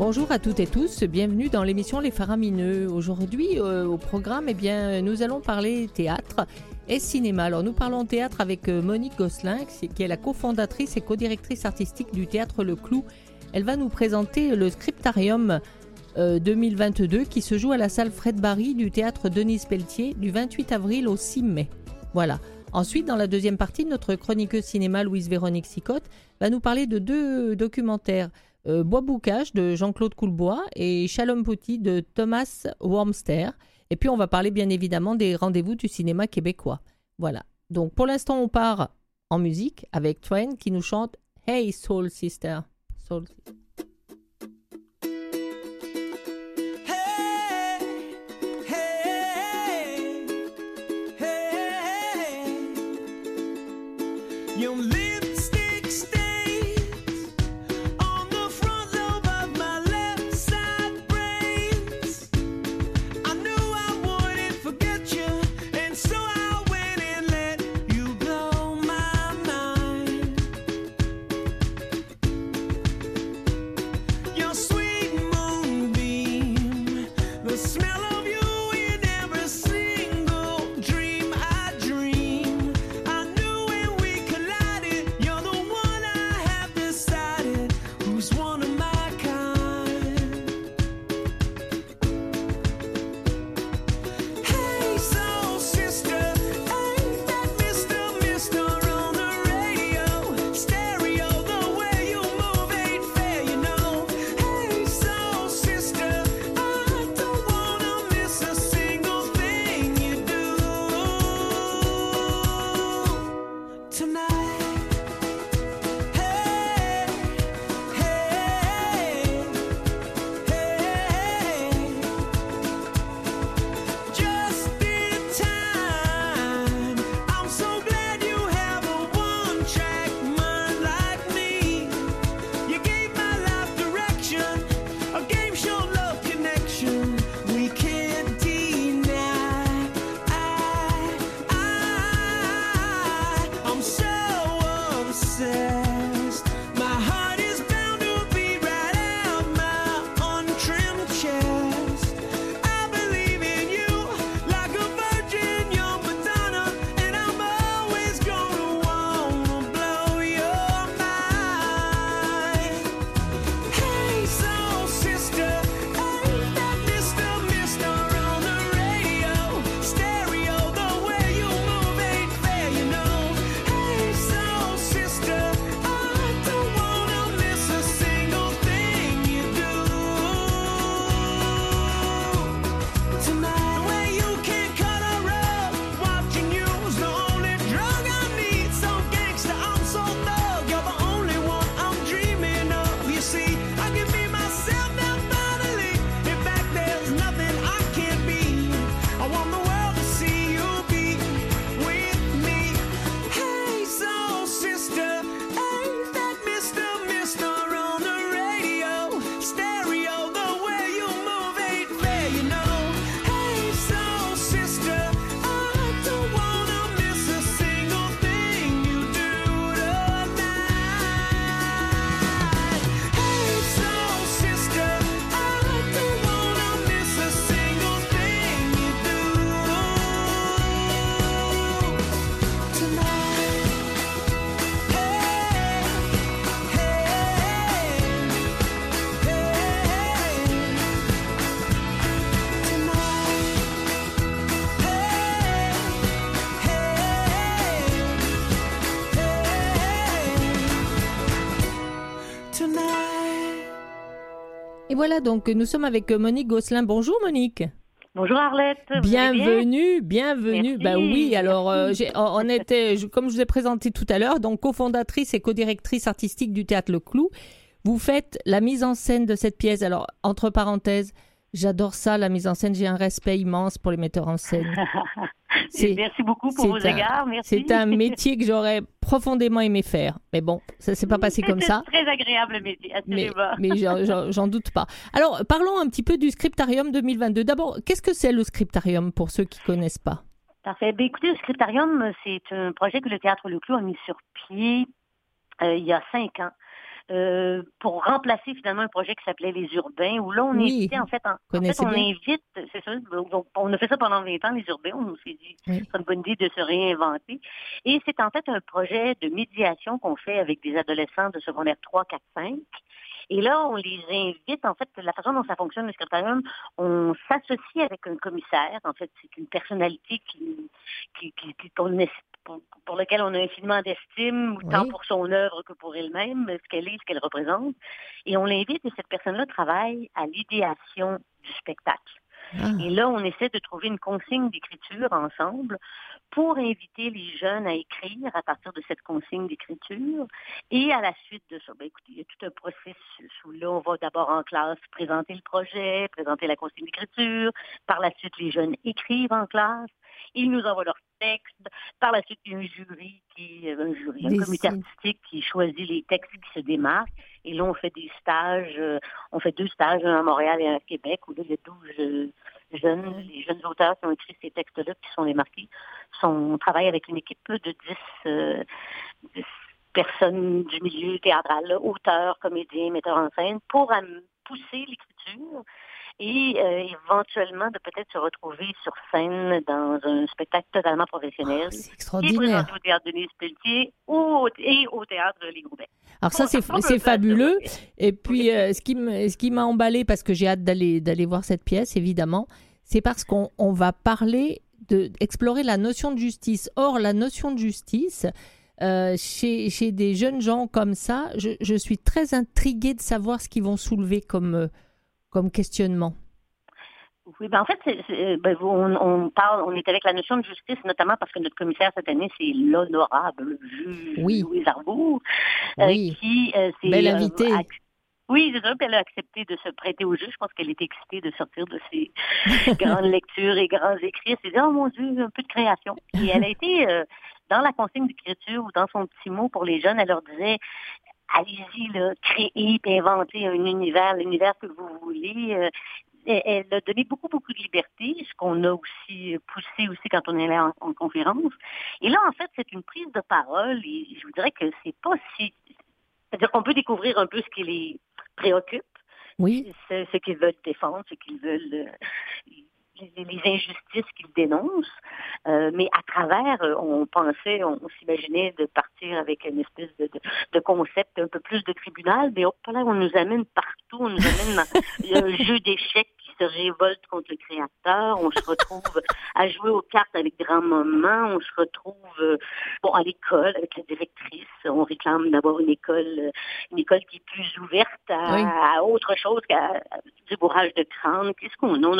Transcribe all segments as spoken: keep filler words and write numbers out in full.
Bonjour à toutes et tous, bienvenue dans l'émission Les Faramineux. Aujourd'hui, euh, au programme, eh bien, nous allons parler théâtre et cinéma. Alors, nous parlons théâtre avec euh, Monique Gosselin, qui est la cofondatrice et codirectrice artistique du Théâtre Le Clou. Elle va nous présenter le Scriptarium euh, deux mille vingt-deux qui se joue à la salle Fred Barry du Théâtre Denise Pelletier du vingt-huit avril au six mai. Voilà. Ensuite, dans la deuxième partie, notre chroniqueuse cinéma Louise-Véronique Sicotte va nous parler de deux documentaires. Euh, Bois Boucage de Jean-Claude Coulbois et Shalom Pouty de Thomas Wormster. Et puis on va parler bien évidemment des rendez-vous du cinéma québécois. Voilà. Donc pour l'instant on part en musique avec Twain qui nous chante Hey Soul Sister. Soul Sister. Et voilà, donc nous sommes avec Monique Gosselin. Bonjour Monique. Bonjour Arlette. Bienvenue, bienvenue. Bah oui, alors euh, j'ai, on était, comme je vous ai présenté tout à l'heure, donc cofondatrice et codirectrice artistique du Théâtre Le Clou. Vous faites la mise en scène de cette pièce. Alors, entre parenthèses, j'adore ça, la mise en scène. J'ai un respect immense pour les metteurs en scène. C'est, Merci beaucoup pour vos un, égards. Merci. C'est un métier que j'aurais profondément aimé faire. Mais bon, ça ne s'est pas passé comme ça. C'est très agréable le métier, mais, mais j'en, j'en, j'en doute pas. Alors, parlons un petit peu du Scriptarium deux mille vingt-deux. D'abord, qu'est-ce que c'est le Scriptarium pour ceux qui ne connaissent pas? Parfait. Ben, écoutez, le Scriptarium, c'est un projet que le Théâtre Le Clou a mis sur pied euh, il y a cinq ans. euh, pour remplacer finalement un projet qui s'appelait Les Urbains, où là, on oui. invitait, en fait, en, en fait, on bien. invite, c'est ça, donc, on a fait ça pendant vingt ans, Les Urbains, on s'est dit, oui. c'est une bonne idée de se réinventer. Et c'est en fait un projet de médiation qu'on fait avec des adolescents de secondaire trois, quatre, cinq. Et là, on les invite, en fait, la façon dont ça fonctionne, le secrétariat, on s'associe avec un commissaire. En fait, c'est une personnalité qui, qui, qui, qui qu'on est, pour, pour lequel on a infiniment d'estime, oui. tant pour son œuvre que pour elle-même, ce qu'elle est, ce qu'elle représente. Et on l'invite et cette personne-là travaille à l'idéation du spectacle. Ah. Et là, on essaie de trouver une consigne d'écriture ensemble pour inviter les jeunes à écrire à partir de cette consigne d'écriture. Et à la suite de ça, ben, écoutez, il y a tout un processus où là, on va d'abord en classe présenter le projet, présenter la consigne d'écriture. Par la suite, les jeunes écrivent en classe. Ils nous envoient leurs textes. Par la suite, il y a un jury, qui, un, jury un comité artistique qui choisit les textes qui se démarquent. Et là, on fait des stages. Euh, on fait deux stages, un à Montréal et un à Québec, où là, il y a douze euh, jeunes, les jeunes auteurs qui ont écrit ces textes-là, qui sont démarqués. Sont, on travaille avec une équipe de dix, euh, dix personnes du milieu théâtral, là, auteurs, comédiens, metteurs en scène, pour am- pousser l'écriture et euh, éventuellement de peut-être se retrouver sur scène dans un spectacle totalement professionnel. Oh, c'est extraordinaire. Qui est présenté au Théâtre Denise Pelletier ou, et au Théâtre Les Gourdins. Alors ça, c'est, c'est fabuleux. Et puis, euh, ce qui m- ce qui m'a emballé, parce que j'ai hâte d'aller, d'aller voir cette pièce, évidemment, c'est parce qu'on on va parler, de, explorer la notion de justice. Or, la notion de justice, euh, chez, chez des jeunes gens comme ça, je, je suis très intriguée de savoir ce qu'ils vont soulever comme... Euh, comme questionnement. Oui, ben en fait, c'est, c'est, ben on, on parle, on est avec la notion de justice, notamment parce que notre commissaire cette année, c'est l'honorable juge oui. Louise Arbour, oui. euh, qui euh, c'est belle invitée. Euh, ac- oui, c'est ça, puis elle a accepté de se prêter au jeu. Je pense qu'elle est excitée de sortir de ses grandes lectures et grands écrits. Elle s'est dit, oh mon Dieu, un peu de création. Et elle a été euh, dans la consigne d'écriture ou dans son petit mot pour les jeunes, elle leur disait, allez-y, là, créer et inventer un univers, l'univers que vous voulez. Euh, elle a donné beaucoup, beaucoup de liberté, ce qu'on a aussi poussé aussi quand on est allé en, en conférence. Et là, en fait, c'est une prise de parole et je vous dirais que c'est pas si... C'est-à-dire qu'on peut découvrir un peu ce qui les préoccupe, oui. ce, ce qu'ils veulent défendre, ce qu'ils veulent... Euh, Les, les injustices qu'ils dénoncent, euh, mais à travers, on pensait, on, on s'imaginait de partir avec une espèce de, de, de concept un peu plus de tribunal, mais hop là, on nous amène partout, on nous amène dans un jeu d'échecs qui se révolte contre le créateur, on se retrouve à jouer aux cartes avec grand-maman, on se retrouve euh, bon, à l'école avec la directrice, on réclame d'avoir une école, une école qui est plus ouverte à, oui. à autre chose qu'à du bourrage de crâne, qu'est-ce qu'on a? On a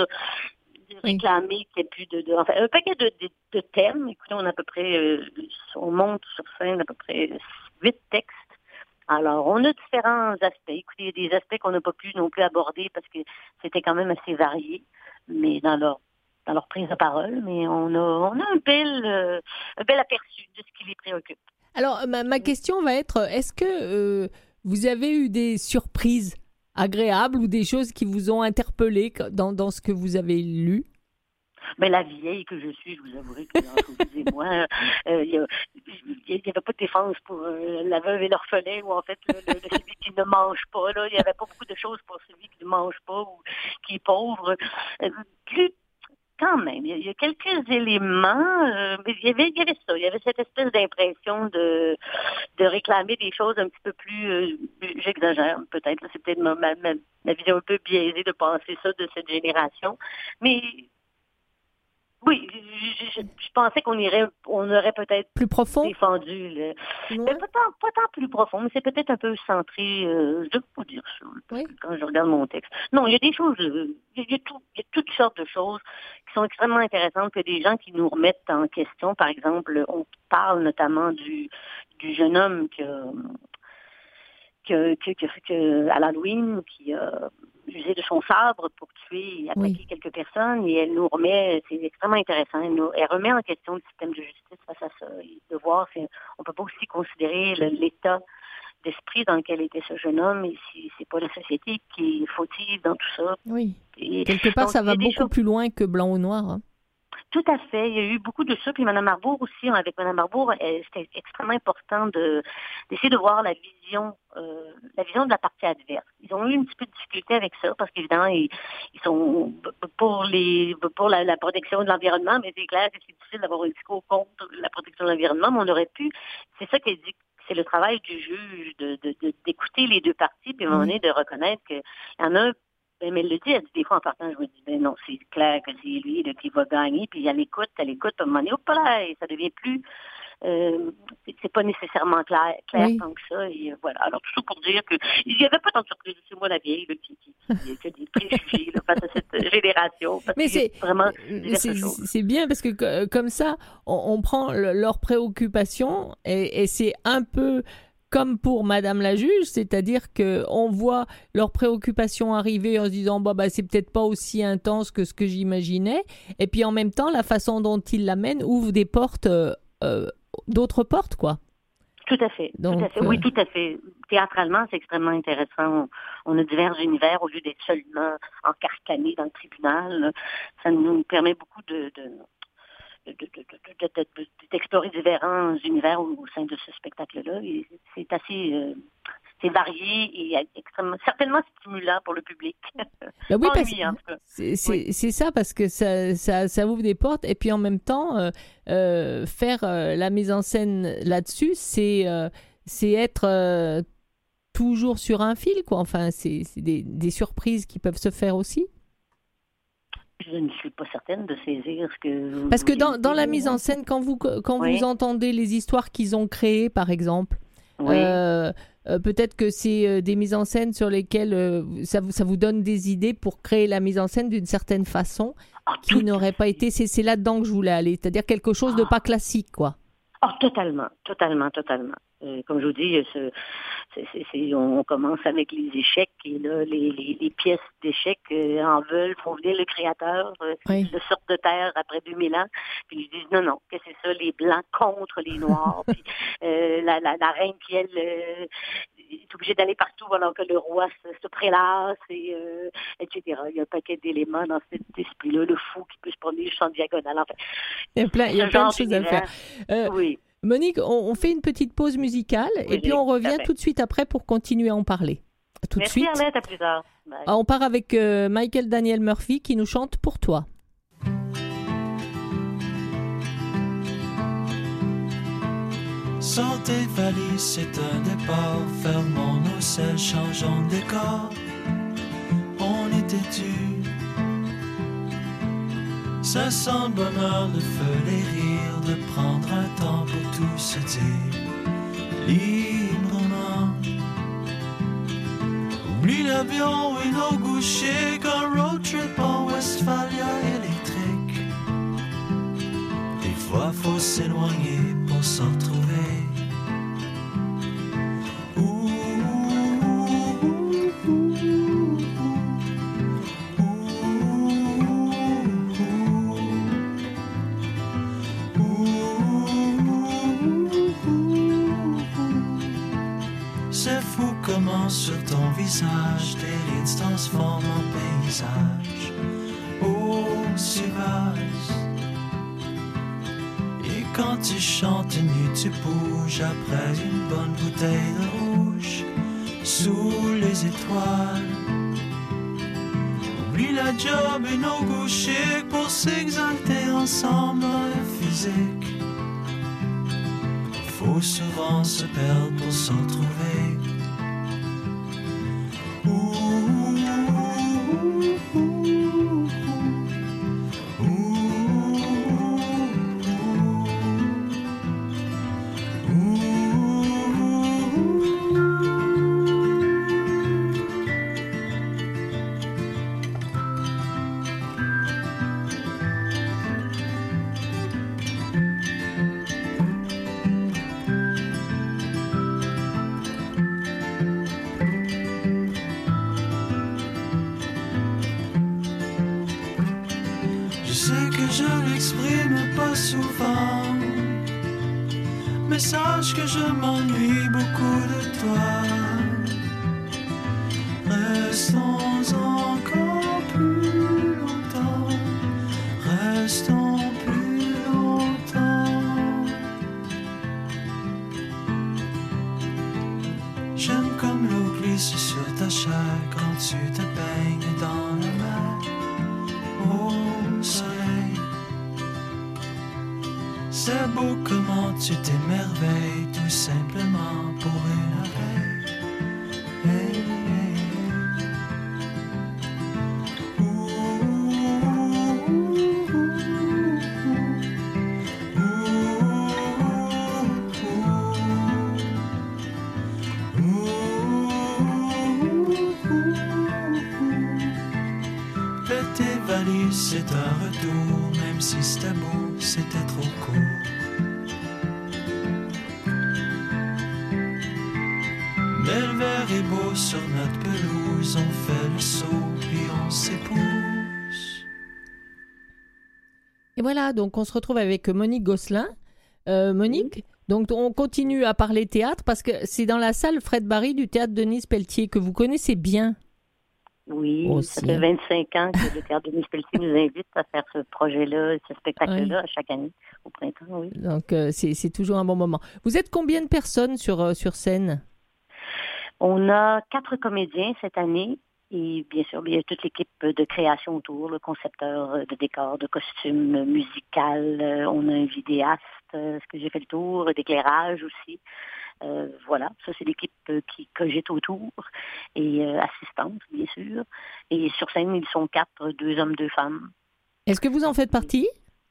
réclamer qu'il n'y ait plus de, de enfin, un paquet de, de, de thèmes. Écoutez, on a à peu près, euh, on monte sur scène à peu près huit textes. Alors, on a différents aspects. Écoutez, il y a des aspects qu'on n'a pas pu non plus aborder parce que c'était quand même assez varié, mais dans leur dans leur prise de parole, mais on a on a un bel euh, un bel aperçu de ce qui les préoccupe. Alors, ma, ma question va être, est-ce que euh, vous avez eu des surprises agréables ou des choses qui vous ont interpellé dans, dans ce que vous avez lu? Mais la vieille que je suis, je vous avouerai que entre vous et moi, euh, il n'y avait pas de défense pour euh, la veuve et l'orphelin, ou en fait, le, le, celui qui ne mange pas. Là, il n'y avait pas beaucoup de choses pour celui qui ne mange pas ou qui est pauvre. Euh, plus Quand même, il y a quelques éléments, euh, mais il y avait, il y avait ça, il y avait cette espèce d'impression de de réclamer des choses un petit peu plus, euh, j'exagère peut-être, c'est peut-être ma, ma, ma vision un peu biaisée de penser ça de cette génération, mais oui, je, je, je pensais qu'on irait, on aurait peut-être plus profond défendu le, ouais. mais pas tant, pas tant plus profond, mais c'est peut-être un peu centré. Euh, je ne peux pas dire ça parce oui. que quand je regarde mon texte. Non, il y a des choses, euh, il, y a tout, il y a toutes sortes de choses qui sont extrêmement intéressantes, que des gens qui nous remettent en question. Par exemple, on parle notamment du du jeune homme que que, que, que, que à l'Halloween qui a usé de son sabre pour tuer et attaquer oui. quelques personnes, et elle nous remet, c'est extrêmement intéressant, elle, nous, elle remet en question le système de justice face à ça, et de voir, c'est, on peut pas aussi considérer le, l'état d'esprit dans lequel était ce jeune homme, et si c'est pas la société qui est fautive dans tout ça. Oui, et, quelque part donc, ça va beaucoup choses... plus loin que blanc ou noir. Hein. Tout à fait. Il y a eu beaucoup de ça. Puis Mme Arbour aussi, avec Mme Arbour, elle, c'était extrêmement important de, d'essayer de voir la vision, euh, la vision de la partie adverse. Ils ont eu un petit peu de difficulté avec ça parce qu'évidemment, ils, ils sont pour les pour la, la protection de l'environnement, mais c'est clair que c'est difficile d'avoir un discours contre la protection de l'environnement, mais on aurait pu, c'est ça qu'elle dit, c'est le travail du juge de, de, de, d'écouter les deux parties, puis à un moment donné, de reconnaître qu'il y en a. Ben, mais elle le dit, elle dit des fois en partant, je me dis, ben non, c'est clair que c'est lui là, qui va gagner, puis elle écoute, elle écoute, à un moment donné, hop là, et ça devient plus, euh, c'est, c'est pas nécessairement clair, clair oui. tant que ça, et voilà. Alors tout ça pour dire que il y avait pas tant de surprises, c'est moi la vieille là, qui, qui, qui, qui a des préjugés là, face à cette génération, parce mais c'est vraiment c'est, c'est bien parce que comme ça, on, on prend le, leurs préoccupations et, et c'est un peu comme pour Madame la juge, c'est-à-dire qu'on voit leurs préoccupations arriver en se disant bah, bah, c'est peut-être pas aussi intense que ce que j'imaginais. Et puis en même temps, la façon dont ils l'amènent ouvre des portes, euh, euh, d'autres portes, quoi. Tout à fait. Donc, tout à fait. Euh... Oui, tout à fait. Théâtralement, c'est extrêmement intéressant. On, on a divers univers au lieu d'être seulement encarcanés dans le tribunal. Ça nous permet beaucoup de... de... De, de, de, de, de, d'explorer différents univers au, au sein de ce spectacle-là. Et c'est assez euh, c'est varié et extrêmement, certainement stimulant pour le public. Ben oui, parce lui, en tout cas. C'est, c'est, oui. c'est ça, parce que ça, ça, ça ouvre des portes. Et puis en même temps, euh, euh, faire euh, la mise en scène là-dessus, c'est, euh, c'est être euh, toujours sur un fil, quoi. Enfin, c'est, c'est des, des surprises qui peuvent se faire aussi. Je ne suis pas certaine de saisir ce que... Parce que dans, dans la mise en scène, quand vous, quand oui. vous entendez les histoires qu'ils ont créées, par exemple, oui. euh, euh, peut-être que c'est euh, des mises en scène sur lesquelles euh, ça, vous, ça vous donne des idées pour créer la mise en scène d'une certaine façon oh, qui n'aurait pas été... C'est, c'est là-dedans que je voulais aller, c'est-à-dire quelque chose oh. de pas classique, quoi. Oh, totalement, totalement, totalement. Euh, comme je vous dis, ce, c'est, c'est, c'est, on commence avec les échecs et là, les, les, les pièces d'échecs euh, en veulent, font venir le créateur, euh, oui. le sortent de terre après deux mille ans, puis ils disent non, non, que c'est ça, les blancs contre les noirs, puis euh, la, la, la reine qui, elle, euh, est obligée d'aller partout alors que le roi se, se prélasse, et, euh, et cetera. Il y a un paquet d'éléments dans cet esprit-là, le fou qui peut se promener juste en diagonale. Enfin, il y a plein, il y a plein de choses à faire. Euh, oui. Monique, on, on fait une petite pause musicale oui, et puis on revient tout de suite après pour continuer à en parler. Tout Merci de suite. Arlette, à plus tard. Bye. On part avec euh, Michael Daniel Murphy qui nous chante Pour toi. Sortez valise, c'est un départ. Fermons nos selles, changeons de décor. On était dû. Ça sent le bonheur, le feu, les rires, de prendre un temps pour tout se dire librement. Oublie l'avion et nos gauchers, qu'un road trip en Westphalia électrique. Des fois faut s'éloigner pour s'en retrouver. Sur ton visage, tes rides se transforment en paysage aussi vaste. Et quand tu chantes nu, tu bouges après une bonne bouteille de rouge sous les étoiles. Oublie la job et nos goûts chics pour s'exalter ensemble dans le physique. Faut souvent se perdre pour s'en trouver. Sache que je m'ennuie beaucoup de toi. Restons encore plus longtemps. Restons plus serait beau comment tu t'émerveilles tout simplement pour une oreille. Hey, hey, hey. Ouh, ouh, ouh, ouh, ouh. Fais tes valises, c'est un retour, même si c'était beau, c'était trop court. Mais le verre est beau sur notre pelouse, on fait le saut puis on s'épouse. Et voilà, donc on se retrouve avec Monique Gosselin. Euh, Monique, donc on continue à parler théâtre parce que c'est dans la salle Fred Barry du théâtre Denise Pelletier que vous connaissez bien. Oui, Aussi. Ça fait vingt-cinq ans que le théâtre Denise Pelletier nous invite à faire ce projet-là, ce spectacle-là, Oui. chaque année, au printemps, oui. Donc euh, c'est, c'est toujours un bon moment. Vous êtes combien de personnes sur, euh, sur scène? On a quatre comédiens cette année et bien sûr, il y a toute l'équipe de création autour, le concepteur de décors, de costumes musical. euh, On a un vidéaste, euh, ce que j'ai fait le tour, d'éclairage aussi. Euh, voilà, ça c'est l'équipe euh, qui cogite autour et euh, assistante, bien sûr. Et sur scène, ils sont quatre, deux hommes, deux femmes. Est-ce que vous en faites partie?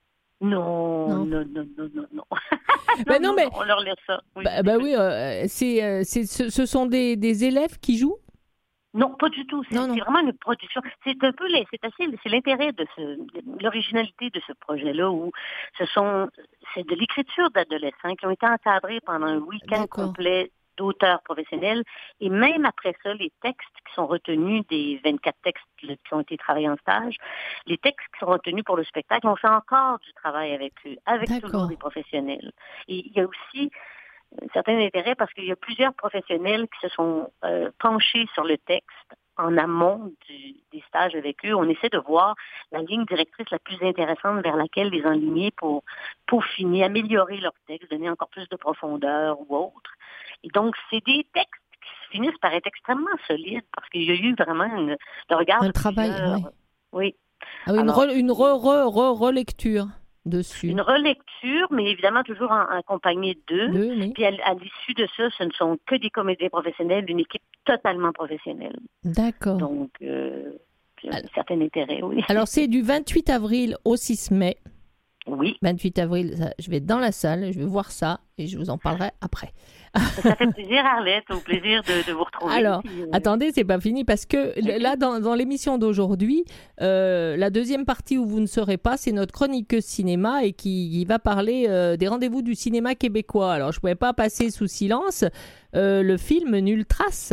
Non, Non. non, non, non, non, non. Ben non, non, mais- non, on leur laisse ça. Oui. Bah, bah oui, euh, c'est, euh, c'est, ce, ce sont des, des élèves qui jouent? Non, pas du tout. C'est, Non, non. c'est vraiment une production. C'est un peu, les- c'est assez, c'est l'intérêt de ce, de l'originalité de ce projet-là où ce sont, c'est de l'écriture d'adolescents qui ont été encadrés pendant un week-end D'accord. complet d'auteurs professionnels. Et même après ça, les textes qui sont retenus des vingt-quatre textes qui ont été travaillés en stage, les textes qui sont retenus pour le spectacle, on fait encore du travail avec eux, avec D'accord. toujours des professionnels. Et il y a aussi un certain intérêt parce qu'il y a plusieurs professionnels qui se sont euh, penchés sur le texte en amont du, des stages avec eux. On essaie de voir la ligne directrice la plus intéressante vers laquelle les enligner pour peaufiner, améliorer leur texte, donner encore plus de profondeur ou autre. Et donc, c'est des textes qui finissent par être extrêmement solides parce qu'il y a eu vraiment une, le regard Un de travail, plusieurs- oui. Oui. Ah oui, une, Alors, re, une re, re, re, relecture dessus. Une relecture, mais évidemment toujours en, accompagnée d'eux. Deux, oui. Puis à, à l'issue de ça, ce ne sont que des comédiens professionnels, une équipe totalement professionnelle. D'accord. Donc, euh, il y a un Alors- certain intérêt, oui. Alors, c'est du vingt-huit avril au six mai. Oui, vingt-huit avril, ça, je vais être dans la salle, je vais voir ça et je vous en parlerai après. ça fait plaisir, Arlette, au plaisir de, de vous retrouver. Alors, Puis, euh, attendez, c'est pas fini parce que Ok. là, dans, dans l'émission d'aujourd'hui, euh, la deuxième partie où vous ne serez pas, c'est notre chroniqueuse cinéma et qui, qui va parler euh, des rendez-vous du cinéma québécois. Alors, je ne pouvais pas passer sous silence euh, le film Nulle Trace.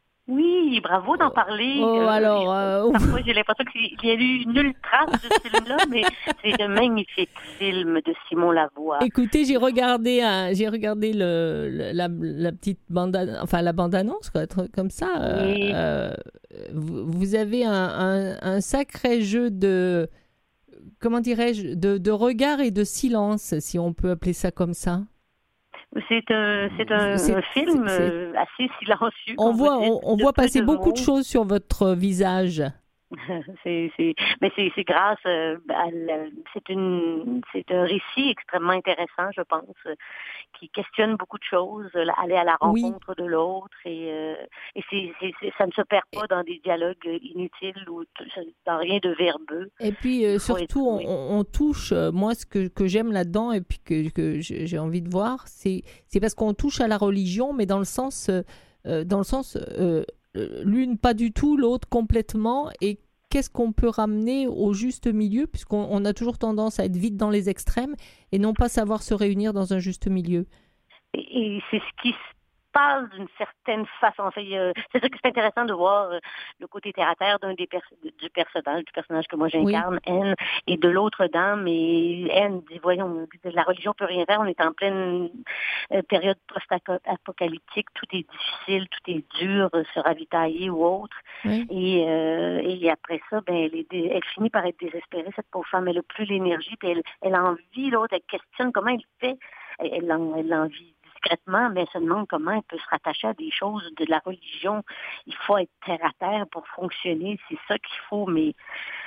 Oui, bravo d'en parler. Oh, Euh, alors, euh, Parfois, j'ai l'impression qu'il y a eu nulle trace de ce film-là, mais c'est un magnifique film de Simon Lavoie. Écoutez, j'ai regardé, un- j'ai regardé le, le- la, la petite bande, enfin la bande annonce, quoi, un truc comme ça. euh, Oui. euh, vous, vous avez un, un- un sacré jeu de, comment dirais-je, de, de regard et de silence, si on peut appeler ça comme ça. C'est un, c'est un, C'est- un film c'est- euh, assez silencieux. On comme voit, vous dites, on, on de voit peu passer de beaucoup de mots. choses sur votre visage. c'est, c'est, mais c'est, c'est grâce euh, à la- c'est une, c'est un récit extrêmement intéressant, je pense, euh, qui questionne beaucoup de choses, euh, aller à la Oui. rencontre de l'autre et, euh, et c'est, c'est, c'est- ça ne se perd pas dans des dialogues inutiles ou t- dans rien de verbeux. Et puis euh, Il faut surtout, être- oui. on, on touche, euh, moi ce que, que j'aime là-dedans et puis que, que j'ai j'ai envie de voir, c'est c'est parce qu'on touche à la religion, mais dans le sens, euh, euh, dans le sens euh, euh, l'une pas du tout, l'autre complètement. Et qu'est-ce qu'on peut ramener au juste milieu, puisqu'on on a toujours tendance à être vite dans les extrêmes et non pas savoir se réunir dans un juste milieu. Et, et c'est ce qui se passe d'une certaine façon. Enfin, il y a- c'est sûr que c'est intéressant de voir euh, le côté terre-à-terre d'un des pers- du personnage, du personnage que moi j'incarne, Anne, et de l'autre dame. Et Anne dit, voyons, la religion peut rien faire, on est en pleine euh, période post-apocalyptique, tout est difficile, tout est dur, euh, se ravitailler ou autre. Oui. Et, euh, et après ça, ben, elle, est dé- elle finit par être désespérée, cette pauvre femme. Elle n'a plus l'énergie, puis elle, elle envie l'autre, elle questionne comment elle fait. Elle, elle, en- elle envie discrètement, mais elle se demande comment elle peut se rattacher à des choses de la religion. Il faut être terre à terre pour fonctionner, c'est ça qu'il faut, mais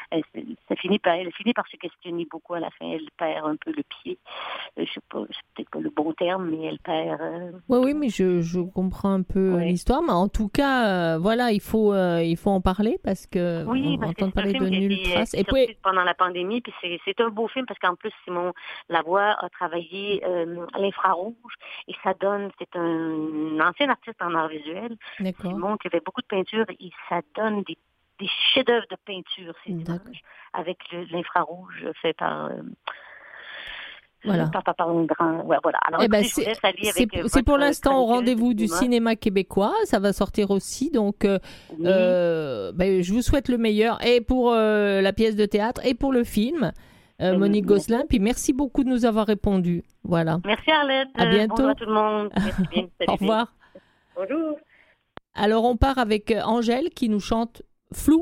elle, ça finit par, elle finit par se questionner beaucoup à la fin. Elle perd un peu le pied. Euh, je sais pas, c'est peut-être pas le bon terme, mais elle perd. Euh... Oui, oui, mais je, je comprends un peu ouais. l'histoire. Mais en tout cas, euh, voilà, il faut, euh, il faut en parler parce que oui, on parce entend que parler de nulle trace. Et puis pendant la pandémie, puis c'est, c'est un beau film parce qu'en plus Simon Lavoie a travaillé euh, à l'infrarouge et ça donne. C'est un ancien artiste en art visuel. D'accord. Simon qui fait beaucoup de peinture et ça donne des, des chefs-d'œuvre de peinture ces images avec le, l'infrarouge fait par. Euh, Voilà. Par, par, par un grand... ouais, voilà. Alors, eh ben, écoutez, c'est, avec c'est, votre c'est pour l'instant au rendez-vous du cinéma québécois. Ça va sortir aussi. Donc, euh, oui. euh, ben, je vous souhaite le meilleur et pour euh, la pièce de théâtre et pour le film. Euh, oui. Monique Gosselin. Puis merci beaucoup de nous avoir répondu. Voilà. Merci Arlette. À bientôt. Bonjour à tout le monde. Merci bien. Au revoir. Bonjour. Alors, on part avec Angèle qui nous chante Flou.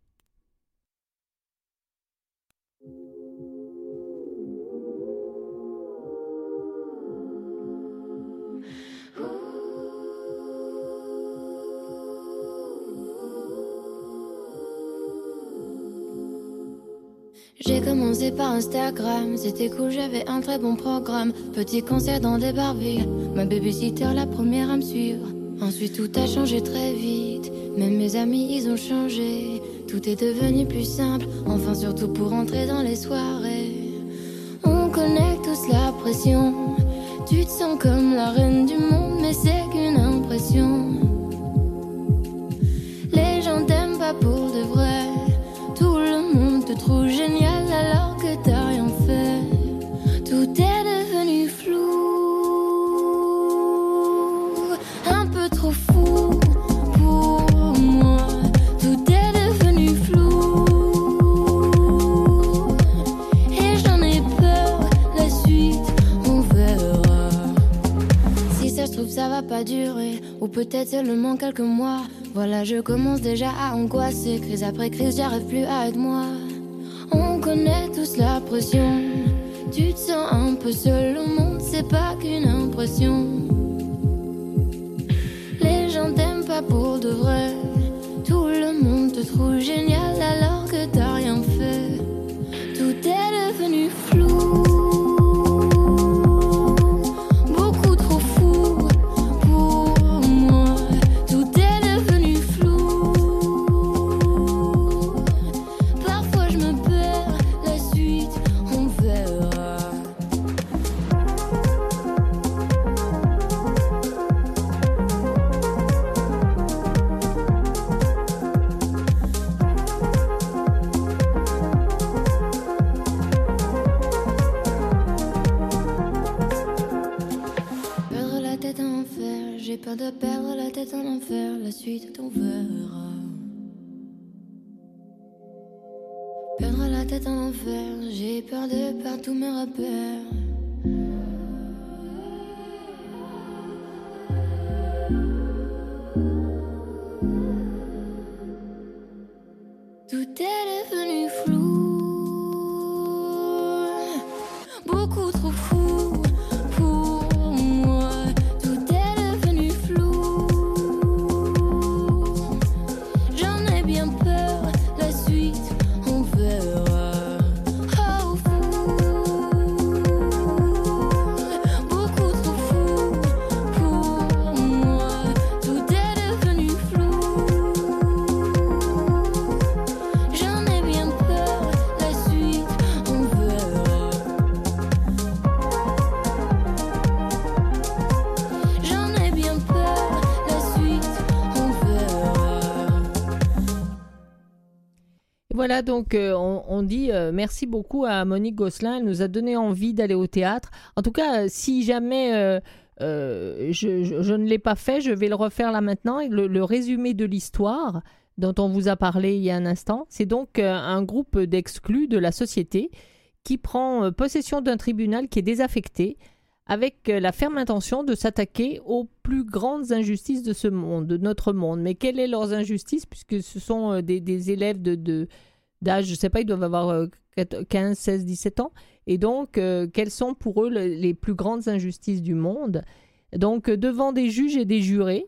J'ai commencé par Instagram, c'était cool, j'avais un très bon programme. Petit concert dans des barvilles, ma babysitter la première à me suivre. Ensuite tout a changé très vite, même mes amis ils ont changé. Tout est devenu plus simple, enfin surtout pour entrer dans les soirées. On connaît tous la pression, tu te sens comme la reine du monde, mais c'est qu'une impression. Les gens t'aiment pas pour de vrai, tout le monde te trouve génial alors que t'as rien fait. Tout est devenu flou, un peu trop fou pour moi. Tout est devenu flou et j'en ai peur, la suite on verra. Si ça se trouve ça va pas durer, ou peut-être seulement quelques mois. Voilà, je commence déjà à angoisser. Crise après crise, j'arrive plus à être moi. On connaît tous la pression, tu te sens un peu seul au monde, c'est pas qu'une impression. Les gens t'aiment pas pour de vrai, tout le monde te trouve génial alors que t'as rien fait. Tout est devenu flou, beaucoup trop fou pour moi. Tout est devenu flou, parfois je me perds, la suite on verra. Perdre la tête en enfer, j'ai peur de perdre la tête en enfer, la suite on verra. Perdre la tête en enfer, j'ai peur de perdre tous mes repères. Tout est devenu flou, beaucoup trop fou pour moi. Tout est devenu flou, j'en ai bien peur, la suite on verra. Oh fou, beaucoup trop fou pour moi. Tout est devenu flou, j'en ai bien peur, la suite on verra. J'en ai bien peur, la suite on verra. Et voilà, donc euh, on, on dit euh, merci beaucoup à Monique Gosselin. Elle nous a donné envie d'aller au théâtre. En tout cas, euh, si jamais euh, euh, je, je, je ne l'ai pas fait, je vais le refaire là maintenant. Et le, le résumé de l'histoire dont on vous a parlé il y a un instant, c'est donc euh, un groupe d'exclus de la société qui prend euh, possession d'un tribunal qui est désaffecté avec euh, la ferme intention de s'attaquer aux plus grandes injustices de ce monde, de notre monde. Mais quelles sont leurs injustices, puisque ce sont euh, des, des élèves de, de, d'âge, je ne sais pas, ils doivent avoir euh, quinze, seize, dix-sept ans. Et donc, euh, quelles sont pour eux le- les plus grandes injustices du monde? Donc, euh, devant des juges et des jurés,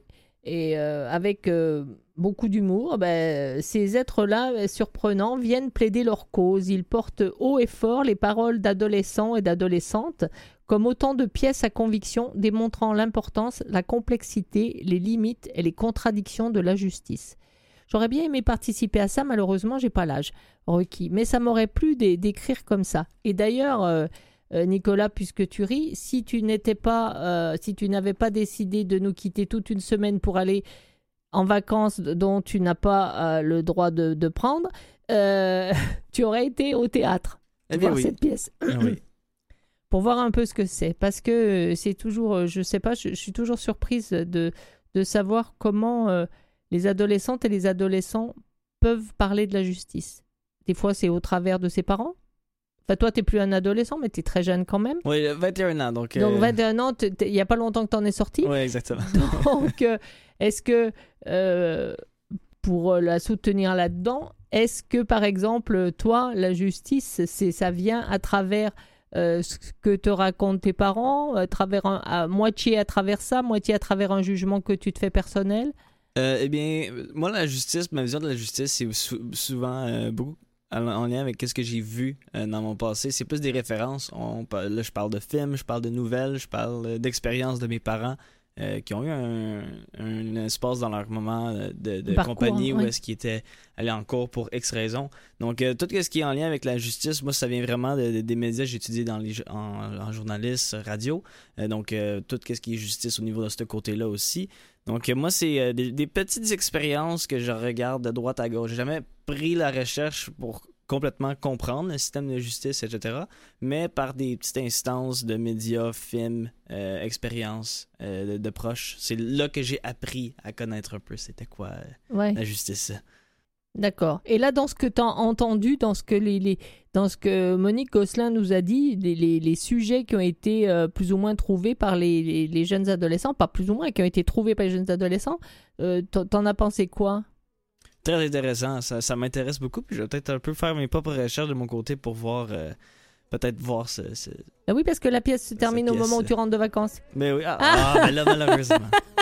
et euh, avec euh, beaucoup d'humour, ben, ces êtres-là, surprenants, viennent plaider leur cause. Ils portent haut et fort les paroles d'adolescents et d'adolescentes comme autant de pièces à conviction démontrant l'importance, la complexité, les limites et les contradictions de la justice. J'aurais bien aimé participer à ça, malheureusement, j'ai pas l'âge requis. Mais ça m'aurait plu d'écrire comme ça. Et d'ailleurs, euh, euh, Nicolas, puisque tu ris, si tu n'étais pas, euh, si tu n'avais pas décidé de nous quitter toute une semaine pour aller en vacances dont tu n'as pas euh, le droit de, de prendre, euh, tu aurais été au théâtre eh voir oui. cette pièce. Eh oui. Pour voir un peu ce que c'est. Parce que c'est toujours, je sais pas, je, je suis toujours surprise de, de savoir comment... Euh, les adolescentes et les adolescents peuvent parler de la justice. Des fois, c'est au travers de ses parents. Enfin, toi, tu n'es plus un adolescent, mais tu es très jeune quand même. Oui, vingt et un ans. Donc, donc euh... vingt et un ans, il n'y a pas longtemps que tu en es sorti. Oui, exactement. Donc, euh, est-ce que, euh, pour la soutenir là-dedans, est-ce que, par exemple, toi, la justice, c'est, ça vient à travers euh, ce que te racontent tes parents, à travers un, à moitié à travers ça, moitié à travers un jugement que tu te fais personnel? Euh, eh bien, moi, la justice, ma vision de la justice, c'est sou- souvent euh, beaucoup en, en lien avec ce que j'ai vu euh, dans mon passé. C'est plus des références. On, là, je parle de films, je parle de nouvelles, je parle d'expériences de mes parents euh, qui ont eu un, un espace dans leur moment de, de Parcours, compagnie ouais. où est-ce qu'ils étaient allés en cours pour X raisons. Donc, euh, tout ce qui est en lien avec la justice, moi, ça vient vraiment de, de, des médias. J'ai étudié dans les, en, en journaliste, radio. Euh, donc, euh, tout ce qui est justice au niveau de ce côté-là aussi. Donc, moi, c'est euh, des, des petites expériences que je regarde de droite à gauche. J'ai jamais pris la recherche pour complètement comprendre le système de justice, et cetera, mais par des petites instances de médias, films, euh, expériences euh, de, de proches. C'est là que j'ai appris à connaître un peu c'était quoi euh, ouais. la justice. D'accord. Et là, dans ce que tu as entendu, dans ce que, les, les, dans ce que Monique Gosselin nous a dit, les, les, les sujets qui ont été euh, plus ou moins trouvés par les, les, les jeunes adolescents, pas plus ou moins, qui ont été trouvés par les jeunes adolescents, euh, t'en as pensé quoi? Très intéressant. Ça, ça m'intéresse beaucoup. Puis je vais peut-être un peu faire mes propres recherches de mon côté pour voir, euh, peut-être voir ce... ce... Ah oui, parce que la pièce se termine pièce, au moment où tu rentres de vacances. Mais oui, ah, ah ben là, malheureusement.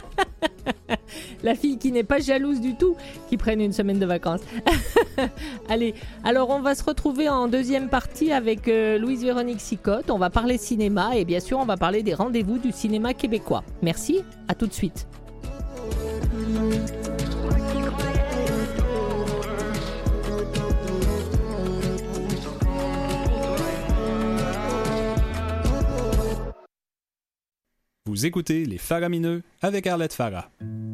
La fille qui n'est pas jalouse du tout, qui prenne une semaine de vacances. Allez, alors on va se retrouver en deuxième partie avec euh, Louise-Véronique Sicotte. On va parler cinéma et bien sûr on va parler des rendez-vous du cinéma québécois. Merci, à tout de suite. Vous écoutez Les Faramineux avec Arlette Farah.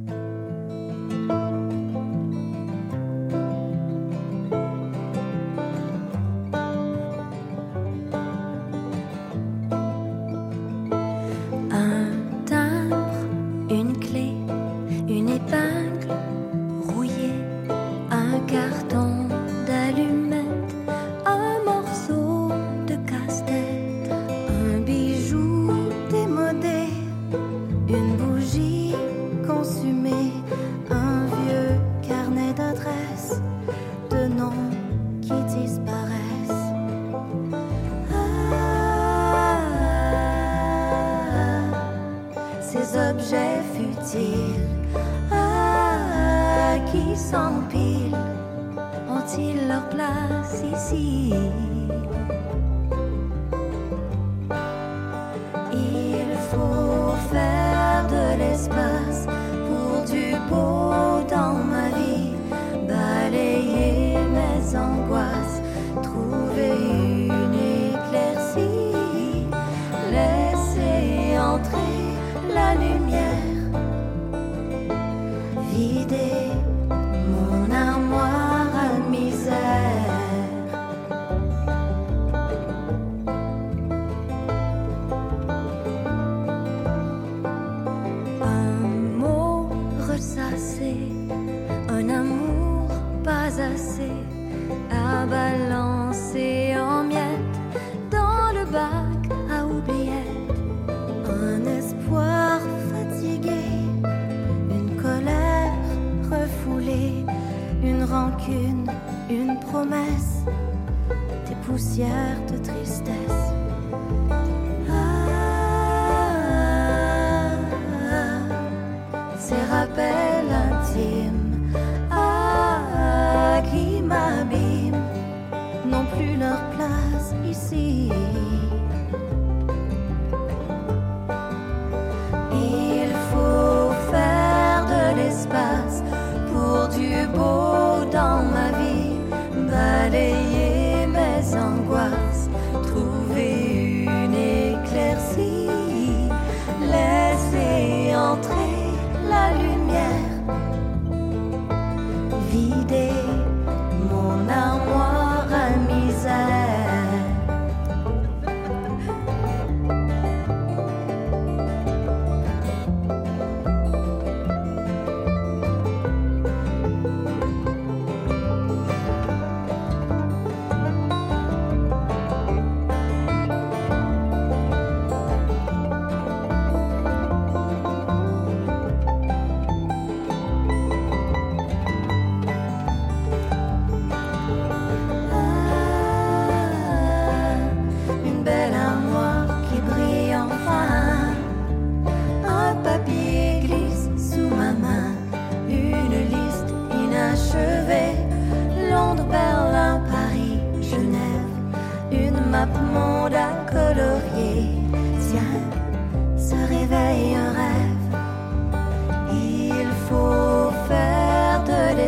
Un timbre, une clé, une épingle rouillée, un carton d'allumettes, un morceau de casse-tête, un bijou démodé, une bougie consumée, un vieux carnet d'adresses, de noms qui disparaissent. Ah, ces objets futiles, ah, qui s'empilent, ont-ils leur place ici? Il faut faire de l'espace pour du beau dans ma vie, balayer mes angoisses, trouver une éclaircie, laisser entrer la lumière, vider mon armoire à misère. Un mot ressassé, un amour pas assez, à balancer en miettes dans le bac à oubliettes. Un espoir fatigué, une colère refoulée, une rancune, une promesse, des poussières de tristesse. Ah, ah, ces rappels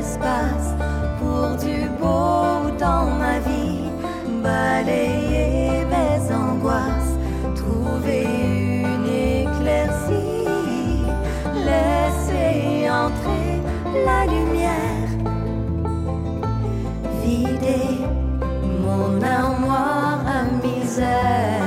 l'espace pour du beau dans ma vie, balayer mes angoisses, trouver une éclaircie, laisser entrer la lumière, vider mon armoire à misère.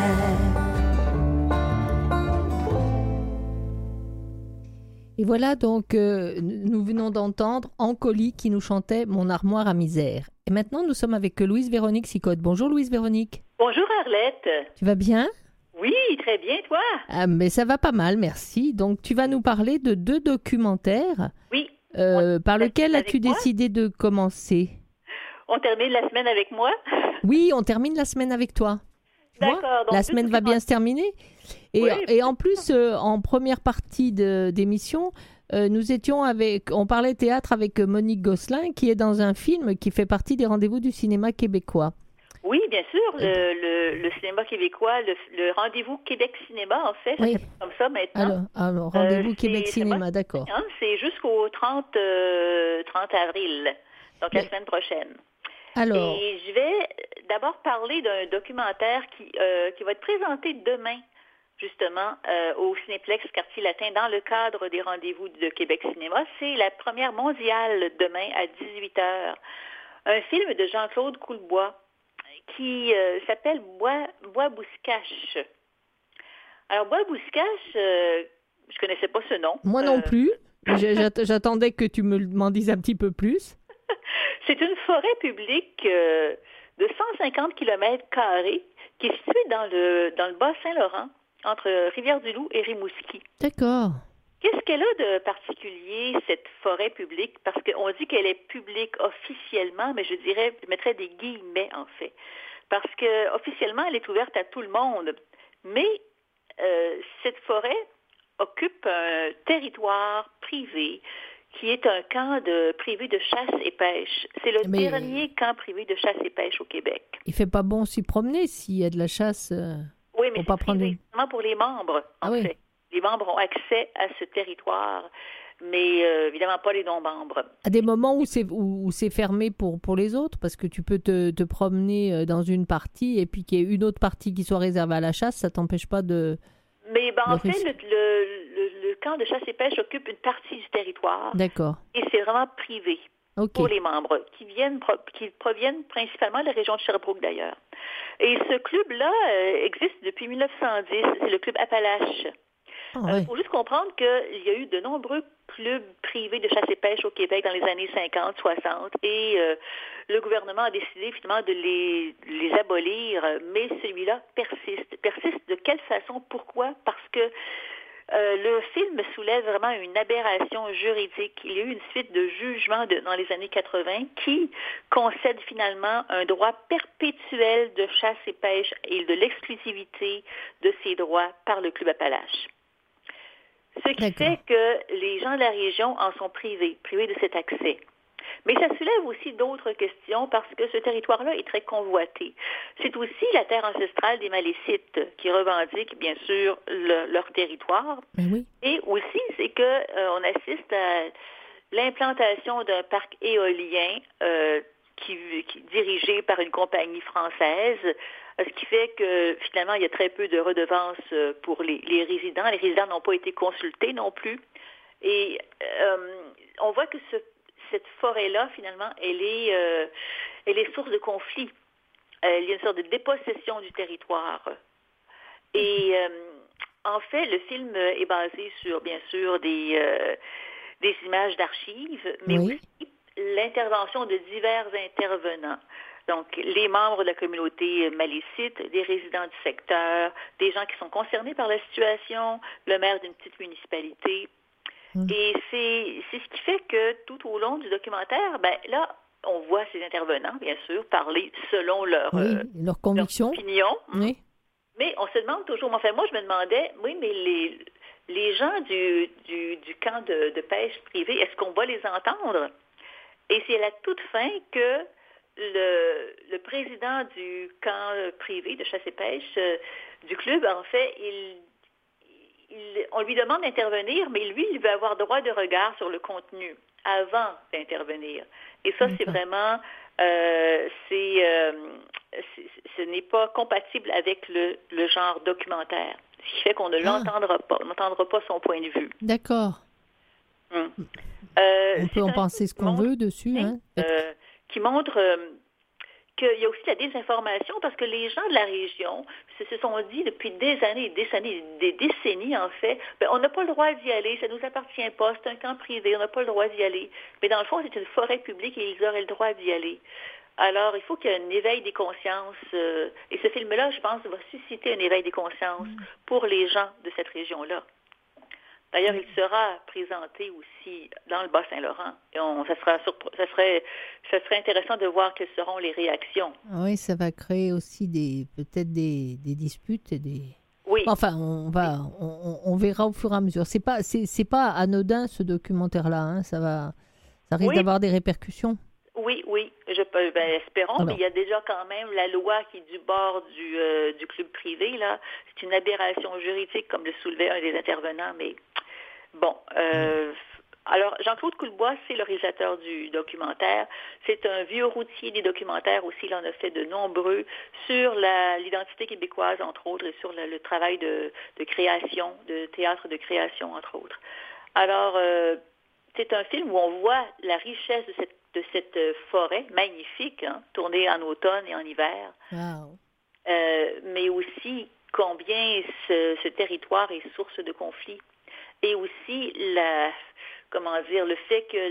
Et voilà donc, euh, nous venons d'entendre Ancoli qui nous chantait Mon armoire à misère. Et maintenant, nous sommes avec Louise Véronique Sicotte. Bonjour Louise Véronique. Bonjour Arlette. Tu vas bien? Oui, très bien, toi? Ah, mais ça va pas mal, merci. Donc, tu vas nous parler de deux documentaires. Oui. Euh, par lesquels as-tu moi? décidé de commencer? On termine la semaine avec moi? Oui, on termine la semaine avec toi. D'accord. Donc la semaine va bien se terminer. Et, oui. et en plus, euh, en première partie de, d'émission, euh, nous étions avec, on parlait théâtre avec Monique Gosselin, qui est dans un film qui fait partie des rendez-vous du cinéma québécois. Oui, bien sûr, le, le, le cinéma québécois, le, le rendez-vous Québec Cinéma, en fait, ça oui. s'appelle comme ça maintenant. Alors, alors rendez-vous euh, Québec c'est, Cinéma, c'est d'accord. Hein, c'est jusqu'au trente, euh, trente avril, donc Mais... la semaine prochaine. Alors... Et je vais d'abord parler d'un documentaire qui, euh, qui va être présenté demain, justement, euh, au Cinéplex Quartier Latin, dans le cadre des rendez-vous de Québec Cinéma. C'est la première mondiale demain à dix-huit heures. Un film de Jean-Claude Coulbois qui euh, s'appelle Bois, Bois Bouscache. Alors, Bois Bouscache, euh, je ne connaissais pas ce nom. Moi non euh... plus. J'attendais que tu m'en dises un petit peu plus. C'est une forêt publique euh, de cent cinquante kilomètres carrés qui est située dans le, dans le Bas-Saint-Laurent, entre Rivière-du-Loup et Rimouski. D'accord. Qu'est-ce qu'elle a de particulier, cette forêt publique? Parce qu'on dit qu'elle est publique officiellement, mais je dirais, je mettrais des guillemets en fait. Parce que officiellement, elle est ouverte à tout le monde. Mais euh, cette forêt occupe un territoire privé qui est un camp de, privé de chasse et pêche. C'est le mais dernier camp privé de chasse et pêche au Québec. Il fait pas bon s'y promener s'il y a de la chasse. Euh, oui, mais c'est pas privé seulement pour les membres, en ah, fait. Oui. Les membres ont accès à ce territoire, mais euh, évidemment pas les non-membres. À des moments où c'est, où, où c'est fermé pour, pour les autres, parce que tu peux te, te promener dans une partie et puis qu'il y ait une autre partie qui soit réservée à la chasse, ça t'empêche pas de... Mais ben, en fait, le, le, le, le camp de chasse et pêche occupe une partie du territoire. D'accord. Et c'est vraiment privé okay. pour les membres, qui viennent, qui proviennent principalement de la région de Sherbrooke d'ailleurs. Et ce club-là euh, existe depuis mille neuf cent dix, c'est le club Appalache. Il oh, ouais. euh, faut juste comprendre qu'il y a eu de nombreux clubs privés de chasse et pêche au Québec dans les années cinquante, soixante, et euh, le gouvernement a décidé finalement de les, les abolir, mais celui-là persiste. Persiste de quelle façon? Pourquoi? Parce que euh, le film soulève vraiment une aberration juridique. Il y a eu une suite de jugements de, dans les années quatre-vingt qui concèdent finalement un droit perpétuel de chasse et pêche et de l'exclusivité de ces droits par le club Appalache. Ce qui D'accord. fait que les gens de la région en sont privés, privés de cet accès. Mais ça soulève aussi d'autres questions parce que ce territoire-là est très convoité. C'est aussi la terre ancestrale des Malécites qui revendiquent, bien sûr, le, leur territoire. Oui. Et aussi, c'est qu'on euh, assiste à l'implantation d'un parc éolien euh, qui, qui dirigé par une compagnie française, ce qui fait que finalement, il y a très peu de redevances pour les, les résidents. Les résidents n'ont pas été consultés non plus. Et euh, on voit que ce, cette forêt-là, finalement, elle est, euh, elle est source de conflits. Euh, il y a une sorte de dépossession du territoire. Et euh, en fait, le film est basé sur, bien sûr, des, euh, des images d'archives, mais oui. aussi l'intervention de divers intervenants. Donc, les membres de la communauté malécite, des résidents du secteur, des gens qui sont concernés par la situation, le maire d'une petite municipalité. Mmh. Et c'est, c'est ce qui fait que tout au long du documentaire, ben là, on voit ces intervenants, bien sûr, parler selon leur, oui, euh, leur conviction. Leur opinion. Oui. Mais on se demande toujours, enfin moi je me demandais, oui, mais les, les gens du, du, du camp de, de pêche privé, est-ce qu'on va les entendre? Et c'est à la toute fin que Le, le président du camp privé de chasse et pêche euh, du club, en fait, il, il, on lui demande d'intervenir, mais lui, il veut avoir droit de regard sur le contenu avant d'intervenir. Et ça, c'est vraiment, euh, c'est, euh, c'est, ce n'est pas compatible avec le, le genre documentaire. Ce qui fait qu'on ne ah. l'entendra pas, on n'entendra pas son point de vue. D'accord. Hum. Euh, on peut en penser ce qu'on montre, veut dessus. Hein, euh, qui montre euh, qu'il y a aussi la désinformation parce que les gens de la région se, se sont dit depuis des années, des années, des décennies en fait, ben, on n'a pas le droit d'y aller, ça ne nous appartient pas, c'est un camp privé, on n'a pas le droit d'y aller. Mais dans le fond, c'est une forêt publique et ils auraient le droit d'y aller. Alors, il faut qu'il y ait un éveil des consciences. Euh, et ce film-là, je pense, va susciter un éveil des consciences pour les gens de cette région-là. D'ailleurs, il sera présenté aussi dans le Bas-Saint-Laurent. Et on, ça, sera surpre- ça, serait, ça serait intéressant de voir quelles seront les réactions. Oui, ça va créer aussi des, peut-être des, des disputes et des... Oui. Enfin, on va, oui. on, on verra au fur et à mesure. C'est pas, c'est, c'est pas anodin ce documentaire-là. Hein. Ça va, ça risque oui. d'avoir des répercussions. Oui, oui, je peux, ben, espérons, Alors. mais il y a déjà quand même la loi qui est du bord du, euh, du club privé, là. C'est une aberration juridique, comme le soulevait un des intervenants, mais bon. Euh, alors, Jean-Claude Coulbois, c'est le réalisateur du documentaire. C'est un vieux routier des documentaires aussi. Il en a fait de nombreux sur la, l'identité québécoise, entre autres, et sur le, le travail de, de création, de théâtre de création, entre autres. Alors, euh, c'est un film où on voit la richesse de cette de cette forêt magnifique, hein, tournée en automne et en hiver, wow. euh, mais aussi combien ce, ce territoire est source de conflits. Et aussi, la, comment dire, le fait que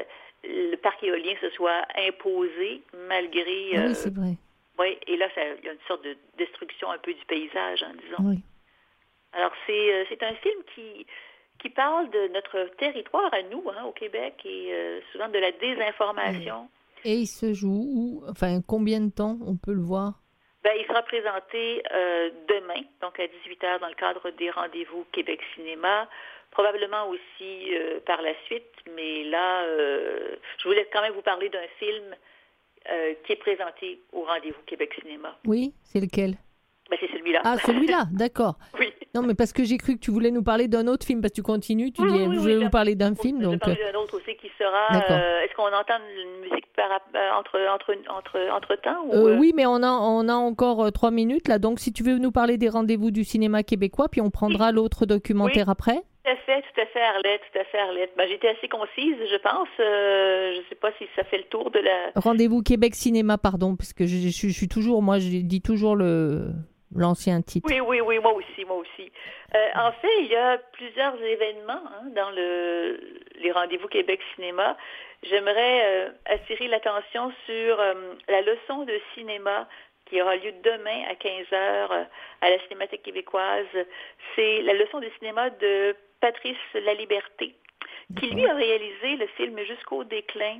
le, le parc éolien se soit imposé malgré... Ah euh, oui, c'est vrai. Oui, et là, ça, il y a une sorte de destruction un peu du paysage, hein, disons. Oui. Alors, c'est, c'est un film qui... qui parle de notre territoire à nous, hein, au Québec, et euh, souvent de la désinformation. Et il se joue où? Enfin, combien de temps on peut le voir? Ben, il sera présenté euh, demain, donc à dix-huit heures, dans le cadre des rendez-vous Québec Cinéma, probablement aussi euh, par la suite, mais là, euh, je voulais quand même vous parler d'un film euh, qui est présenté au rendez-vous Québec Cinéma. Oui, c'est lequel? Ben, c'est celui-là. Ah, celui-là, d'accord. Oui. Non, mais parce que j'ai cru que tu voulais nous parler d'un autre film, parce que tu continues, tu oui, dis, oui, je oui, vais oui, vous parler d'un film. Je vais donc... parler d'un autre aussi qui sera... Euh, est-ce qu'on entend une musique par, euh, entre, entre, entre, entre temps ou, euh, euh... Oui, mais on a, on a encore euh, trois minutes, là. Donc, si tu veux nous parler des rendez-vous du cinéma québécois, puis on prendra oui. l'autre documentaire oui. après. Tout à fait, tout à fait, Arlette, tout à fait, Arlette. Ben, j'étais assez concise, je pense. Euh, je ne sais pas si ça fait le tour de la... Rendez-vous Québec Cinéma, pardon, parce que je, je, je suis toujours... Moi, je dis toujours le... l'ancien titre. Oui, oui, oui, moi aussi, moi aussi. Euh, en fait, il y a plusieurs événements hein, dans le, les rendez-vous Québec Cinéma. J'aimerais euh, attirer l'attention sur euh, la leçon de cinéma qui aura lieu demain à quinze heures euh, à la Cinémathèque québécoise. C'est la leçon de cinéma de Patrice Laliberté, qui lui a réalisé le film Jusqu'au déclin.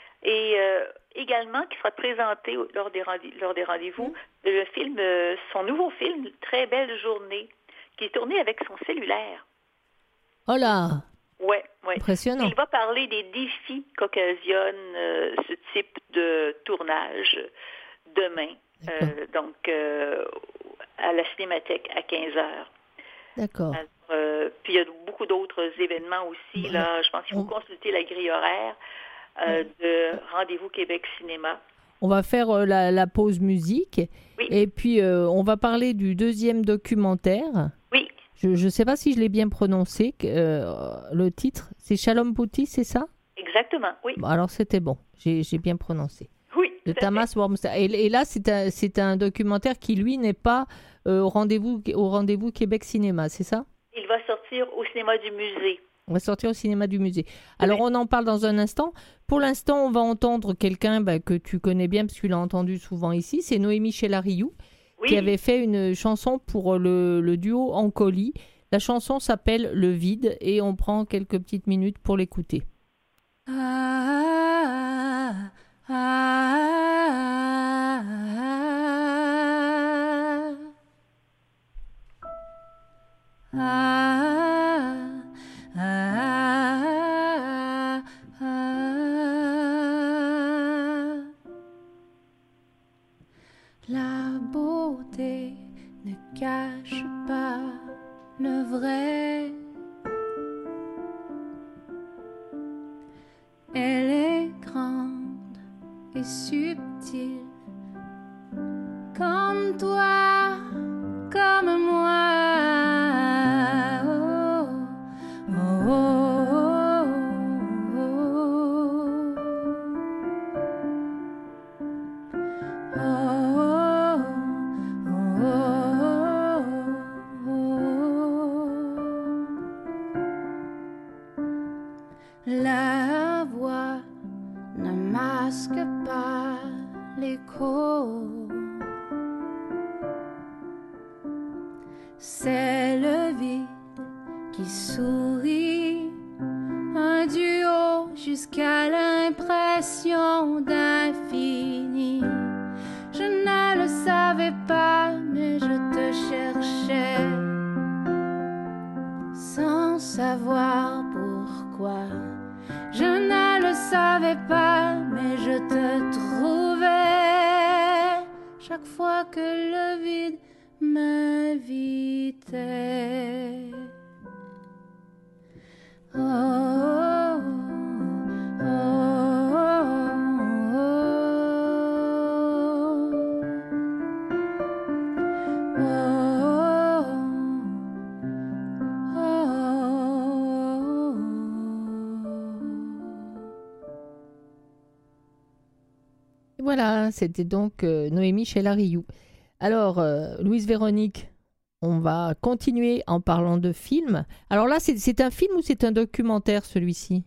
Et euh, également qui sera présenté lors des, rendez- lors des rendez-vous, le film, euh, son nouveau film, Très belle journée, qui est tourné avec son cellulaire. Oh là! Ouais, ouais. Impressionnant. Il va parler des défis qu'occasionne euh, ce type de tournage demain, euh, donc euh, à la Cinémathèque à quinze heures. D'accord. Alors, euh, puis il y a beaucoup d'autres événements aussi. Ouais. Là, je pense qu'il faut On... consulter la grille horaire. Euh, de Rendez-vous Québec Cinéma. On va faire euh, la, la pause musique. Oui. Et puis, euh, on va parler du deuxième documentaire. Oui. Je ne sais pas si je l'ai bien prononcé. Euh, le titre, c'est Shalom Pouti, c'est ça? Exactement, oui. Bon, alors, c'était bon. J'ai, j'ai bien prononcé. Oui. De Tamas Wormster. Et, et là, c'est un, c'est un documentaire qui, lui, n'est pas euh, au, rendez-vous, au Rendez-vous Québec Cinéma, c'est ça? Il va sortir au cinéma du musée. On va sortir au cinéma du musée. Alors, on en parle dans un instant. Pour l'instant, on va entendre quelqu'un bah, que tu connais bien, parce que tu l'as entendu souvent ici. C'est Noémie Chelariou, oui. qui avait fait une chanson pour le, le duo Ancoli. La chanson s'appelle Le Vide, et on prend quelques petites minutes pour l'écouter. Ah, ah, ah, ah, ah. Ah, ah, ah. La beauté ne cache pas le vrai. et subtil, comme toi, comme moi. Oh, oh, oh, oh, oh, oh, oh. La voix ne masque pas l'écho. C'est le vide qui sourit, un duo jusqu'à l'impression d'infini. Je ne le savais pas, mais je te cherchais, sans savoir pourquoi. Je ne le savais pas, mais je te trouvais chaque fois que le vide m'invitait. Oh, oh, oh, oh, oh, oh. Voilà, c'était donc euh, Noémie Chella-Rioux. Alors, euh, Louise Véronique, on va continuer en parlant de film. Alors là, c'est, c'est un film ou c'est un documentaire, celui-ci?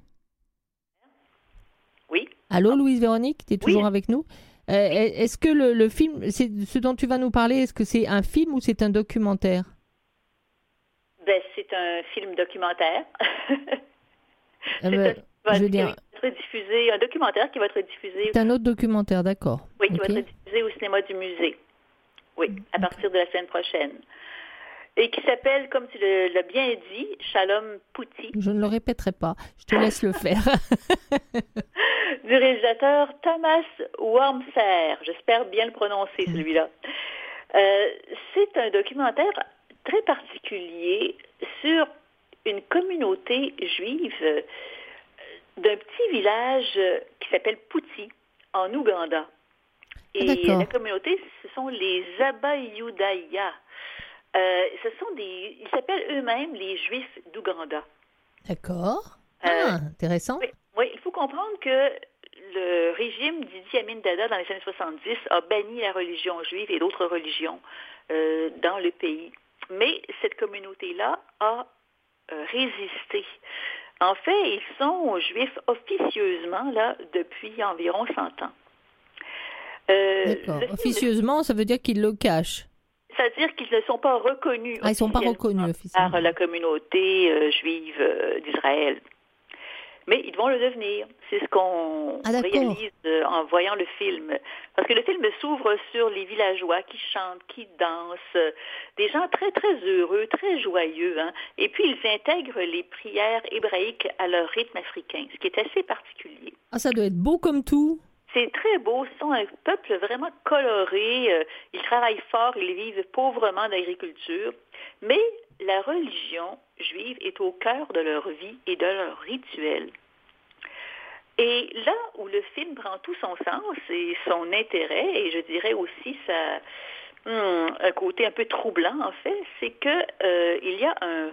Oui. Allô, Louise Véronique, tu es toujours Oui. avec nous? euh, Est-ce que le, le film, c'est ce dont tu vas nous parler, est-ce que c'est un film ou c'est un documentaire? Ben, c'est un film documentaire. Euh, ben, un, je veux qui dire... va être diffusé, un documentaire qui va être diffusé. C'est un autre documentaire, d'accord. Oui, qui okay. va être diffusé au cinéma du musée. Oui, à partir de la semaine prochaine. Et qui s'appelle, comme tu l'as bien dit, Shalom Pouti. Je ne le répéterai pas, je te laisse le faire. Du réalisateur Thomas Wormser. J'espère bien le prononcer, celui-là. Euh, c'est un documentaire très particulier sur une communauté juive d'un petit village qui s'appelle Pouti, en Ouganda. Et D'accord. la communauté, ce sont les Abayudaya. Euh, ce sont des, ils s'appellent eux-mêmes les Juifs d'Ouganda. D'accord. Ah, Euh, intéressant. Oui, oui, il faut comprendre que le régime d'Idi Amin Dada dans les années soixante-dix a banni la religion juive et d'autres religions euh, dans le pays. Mais cette communauté-là a euh, résisté. En fait, ils sont juifs officieusement là depuis environ cent ans. Euh, D'accord. Officieusement, ça veut dire qu'ils le cachent. C'est-à-dire qu'ils ne sont pas reconnus ah, ils sont pas reconnus officiellement par la communauté euh, juive euh, d'Israël. Mais ils vont le devenir. C'est ce qu'on ah, réalise euh, en voyant le film. Parce que le film s'ouvre sur les villageois qui chantent, qui dansent, euh, des gens très, très heureux, très joyeux. Hein? Et puis, ils intègrent les prières hébraïques à leur rythme africain, ce qui est assez particulier. Ah, ça doit être beau comme tout. C'est très beau. Ce sont un peuple vraiment coloré. Euh, ils travaillent fort, ils vivent pauvrement d'agriculture. Mais la religion juive est au cœur de leur vie et de leurs rituels. Et là où le film prend tout son sens et son intérêt, et je dirais aussi sa, hum, un côté un peu troublant en fait, c'est que euh, il y a un,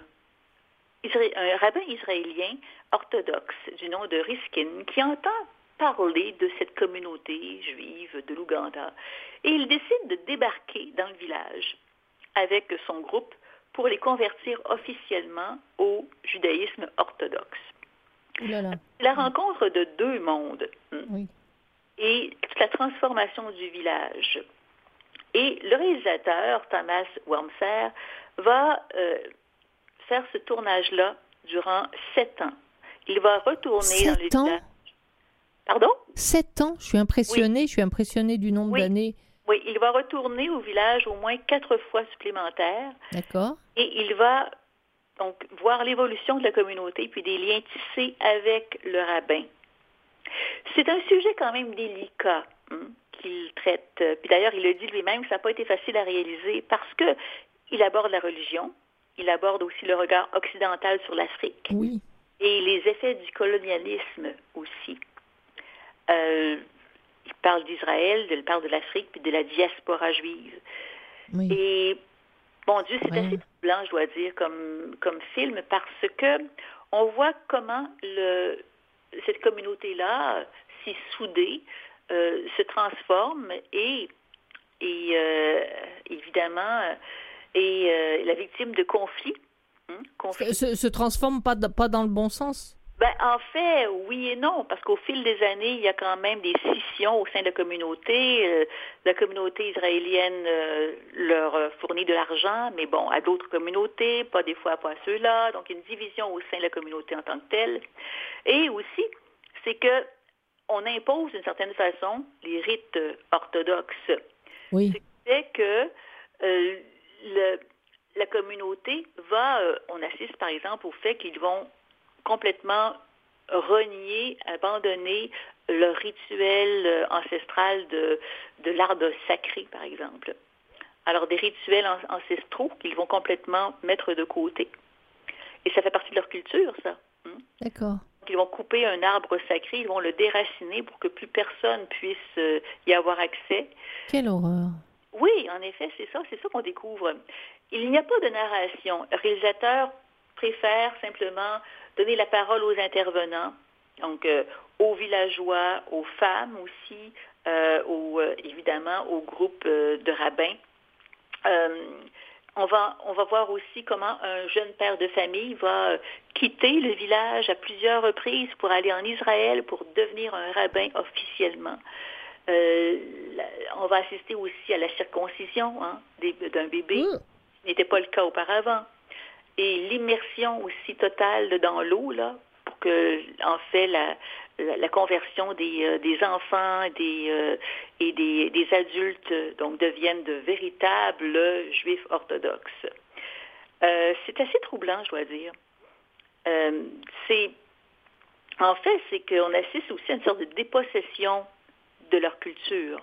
un rabbin israélien orthodoxe du nom de Riskin qui entend parler de cette communauté juive de l'Ouganda. Et il décide de débarquer dans le village avec son groupe pour les convertir officiellement au judaïsme orthodoxe. Oulala. La rencontre de deux mondes oui. et toute la transformation du village. Et le réalisateur, Thomas Wormser, va euh, faire ce tournage-là durant sept ans. Il va retourner sept dans le ans? village. Pardon? Sept ans? Je suis impressionnée, oui. je suis impressionnée du nombre oui. d'années. Oui, il va retourner au village au moins quatre fois supplémentaires. D'accord. Et il va donc voir l'évolution de la communauté puis des liens tissés avec le rabbin. C'est un sujet quand même délicat hein, qu'il traite. Puis d'ailleurs, il le dit lui-même que ça n'a pas été facile à réaliser parce que il aborde la religion, il aborde aussi le regard occidental sur l'Afrique oui. et les effets du colonialisme aussi. Euh, il parle d'Israël, il parle de l'Afrique, puis de la diaspora juive. Oui. Et, bon Dieu, c'est ouais. assez troublant, je dois dire, comme, comme film, parce que on voit comment le, cette communauté-là, si soudée, euh, se transforme et, et euh, évidemment, est euh, la victime de conflits. Hein, conflits. Se, se transforme pas, pas dans le bon sens? Ben, en fait, oui et non, parce qu'au fil des années, il y a quand même des scissions au sein de la communauté. Euh, la communauté israélienne euh, leur fournit de l'argent, mais bon, à d'autres communautés, pas des fois pas à ceux-là. Donc, il y a une division au sein de la communauté en tant que telle. Et aussi, c'est que on impose d'une certaine façon les rites orthodoxes. Oui. Ce qui fait que euh, le, la communauté va, euh, on assiste par exemple au fait qu'ils vont complètement renier, abandonner leur rituel ancestral de, de l'arbre sacré, par exemple. Alors, des rituels ancestraux qu'ils vont complètement mettre de côté. Et ça fait partie de leur culture, ça. Hein? D'accord. Ils vont couper un arbre sacré, ils vont le déraciner pour que plus personne puisse y avoir accès. Quelle horreur! Oui, en effet, c'est ça, c'est ça qu'on découvre. Il n'y a pas de narration. Le réalisateur préfère simplement donner la parole aux intervenants, donc euh, aux villageois, aux femmes aussi, euh, aux, euh, évidemment aux groupes euh, de rabbins. Euh, on va, on va voir aussi comment un jeune père de famille va euh, quitter le village à plusieurs reprises pour aller en Israël pour devenir un rabbin officiellement. Euh, la, on va assister aussi à la circoncision hein, des, d'un bébé, mmh. ce n'était pas le cas auparavant. Et l'immersion aussi totale dans l'eau, là, pour que, en fait, la, la, la conversion des, euh, des enfants des, euh, et des, des adultes donc deviennent de véritables juifs orthodoxes. Euh, c'est assez troublant, je dois dire. Euh, c'est, en fait, c'est qu'on assiste aussi à une sorte de dépossession de leur culture.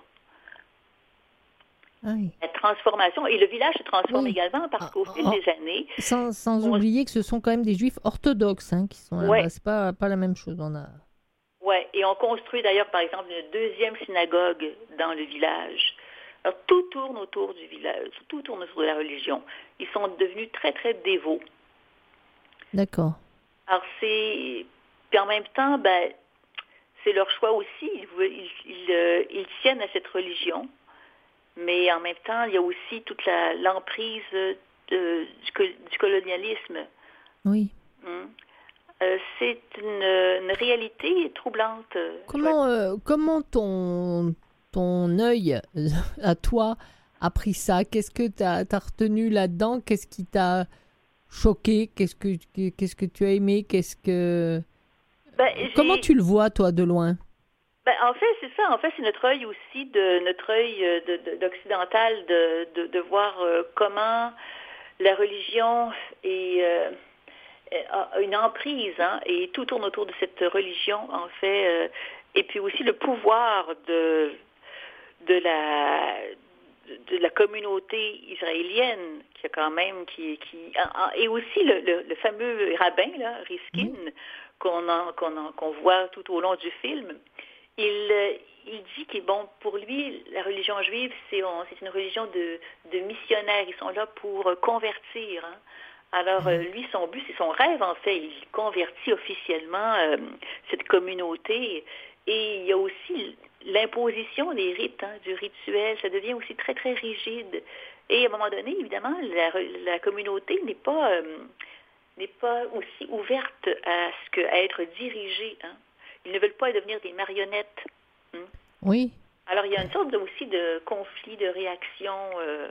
Oui. La transformation, et le village se transforme oui. également parce qu'au ah, fil ah, des années... Sans, sans on... oublier que ce sont quand même des juifs orthodoxes hein, qui sont là-bas, ouais. c'est pas, pas la même chose. On a... Oui, et on construit d'ailleurs par exemple une deuxième synagogue dans le village. Alors tout tourne autour du village, tout tourne autour de la religion. Ils sont devenus très très dévots. D'accord. Alors c'est... Puis en même temps, ben, c'est leur choix aussi, ils, ils, ils, euh, ils tiennent à cette religion. Mais en même temps, il y a aussi toute la, l'emprise de, du, du colonialisme. Oui. Hum. Euh, c'est une, une réalité troublante. Comment, euh, comment ton, ton œil, à toi, a pris ça? Qu'est-ce que tu as retenu là-dedans? Qu'est-ce qui t'a choqué? Qu'est-ce que, qu'est-ce que tu as aimé? Qu'est-ce que... Ben, comment tu le vois, toi, de loin? Ben, en fait, c'est ça. En fait, c'est notre œil aussi, de notre œil de, de, d'occidental, de, de, de voir euh, comment la religion est, euh, a une emprise, hein, et tout tourne autour de cette religion, en fait, euh, et puis aussi le pouvoir de, de la de la communauté israélienne qui a quand même qui qui et aussi le, le, le fameux rabbin là, Riskin, mmh. qu'on en, qu'on en, qu'on voit tout au long du film. Il, il dit que bon, pour lui, la religion juive, c'est, on, c'est une religion de, de missionnaires. Ils sont là pour convertir. Hein. Alors, mmh. lui, son but, c'est son rêve, en fait. Il convertit officiellement euh, cette communauté. Et il y a aussi l'imposition des rites, hein, du rituel. Ça devient aussi très, très rigide. Et à un moment donné, évidemment, la, la communauté n'est pas, euh, n'est pas aussi ouverte à, ce que, à être dirigée, hein. Ils ne veulent pas devenir des marionnettes. Hein? Oui. Alors, il y a une sorte de, aussi de conflit, de réaction, euh,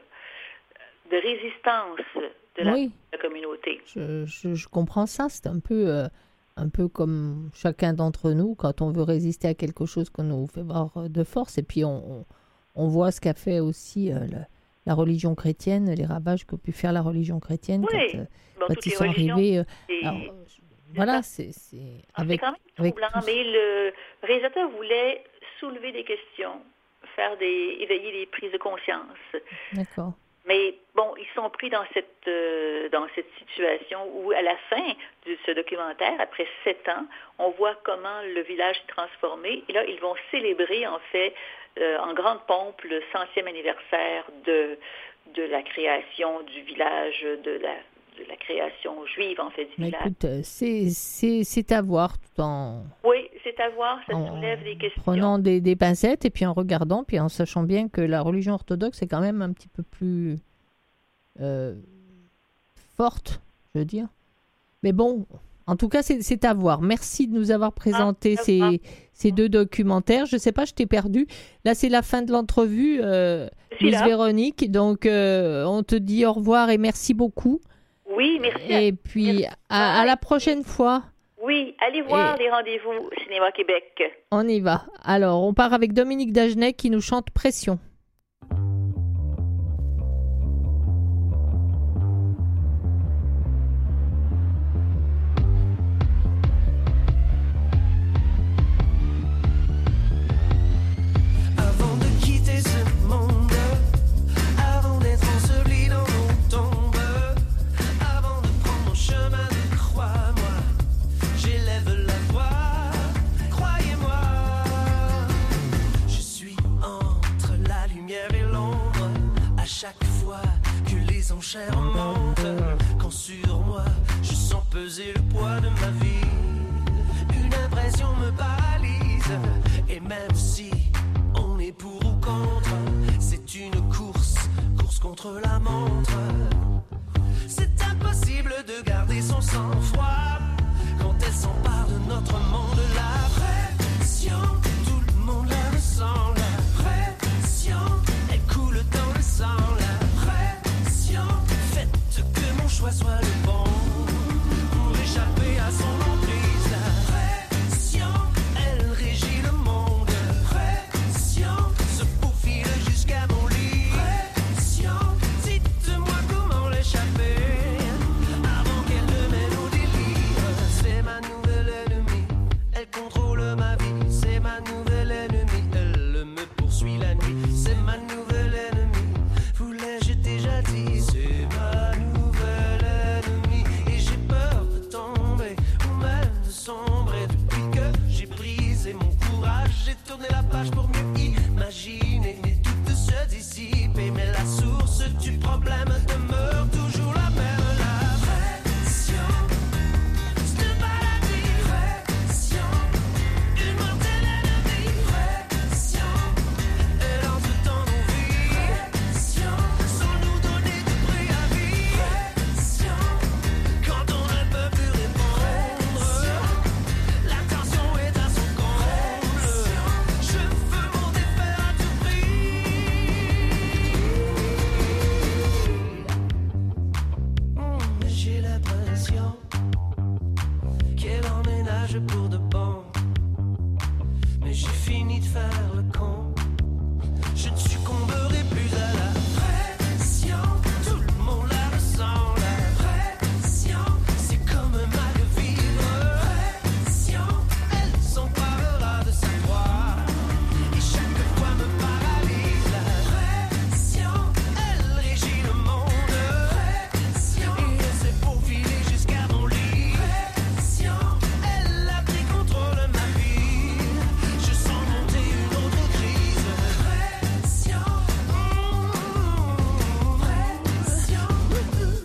de résistance de la, oui. la communauté. Je, je, je comprends ça. C'est un peu, euh, un peu comme chacun d'entre nous, quand on veut résister à quelque chose qu'on nous fait voir de force. Et puis, on, on, on voit ce qu'a fait aussi euh, le, la religion chrétienne, les ravages qu'a pu faire la religion chrétienne oui. quand, euh, bon, quand ils sont arrivés. Euh, et... alors, Voilà, c'est, c'est avec, c'est quand même troublant, avec... mais le réalisateur voulait soulever des questions, faire des, éveiller des prises de conscience. D'accord. Mais bon, ils sont pris dans cette euh, dans cette situation où, à la fin de ce documentaire, après sept ans, on voit comment le village est transformé. Et là, ils vont célébrer, en fait, euh, en grande pompe, le centième anniversaire de de la création du village, de la de la création juive, en fait, du Mais village. Écoute, c'est, c'est, c'est à voir tout en... Oui, c'est à voir, ça en soulève des questions. Prenant des, des pincettes et puis en regardant, puis en sachant bien que la religion orthodoxe est quand même un petit peu plus euh, forte, je veux dire. Mais bon, en tout cas, c'est, c'est à voir. Merci de nous avoir présenté ah, ces, ces deux documentaires. Je ne sais pas, je t'ai perdu. Là, c'est la fin de l'entrevue, euh, Louise Véronique. Donc, euh, on te dit au revoir et merci beaucoup. Oui, merci. Et puis, merci. À, à la prochaine fois. Oui, allez voir et les rendez-vous Cinéma Québec. On y va. Alors, on part avec Dominique Dagenet qui nous chante Pression. Chaque fois que les enchères montent, quand sur moi je sens peser le poids de ma vie, une impression me paralyse. Et même si on est pour ou contre, c'est une course, course contre la montre. C'est impossible de garder son sang-froid quand elle s'empare de notre monde. La pression, tout le monde la ressent. La pression, elle coule dans le sang. Choix soit le bon pour échapper à son emprise. La pression, elle régit le monde. Pression, se faufile jusqu'à mon lit. Pression, dites-moi comment l'échapper avant qu'elle ne mène au délire. C'est ma nouvelle ennemie, elle contrôle ma vie. C'est ma nouvelle ennemie, elle me poursuit la nuit. C'est ma nouvelle ennemie, vous l'ai-je déjà dit. C'est ma tourner la page pour mieux imaginer, mais tout se dissipe. Mais la source du problème demeure toujours la même. La pression, cette maladie. Pression, une mortelle ennemie. Pression, elle entre dans nos vies. Pression, sans nous donner de préavis. Pression, quand on ne peut plus répondre. La tension est à son comble. Je veux m'en défaire à tout prix. Mmh, j'ai l'impression qu'elle emménage pour de bon. Mais j'ai fini de faire le con. Je ne succomberai plus à la pression. Tout le monde la ressent. La pression, c'est comme un mal de vivre. Pression, elle s'emparera de sa proie. Et chaque fois me paralyse. La pression, elle régit le monde. Pression, et elle s'est faufilée jusqu'à mon lit. Pression, elle a pris contrôle de ma vie. Je sens monter une autre crise. Pression, pression.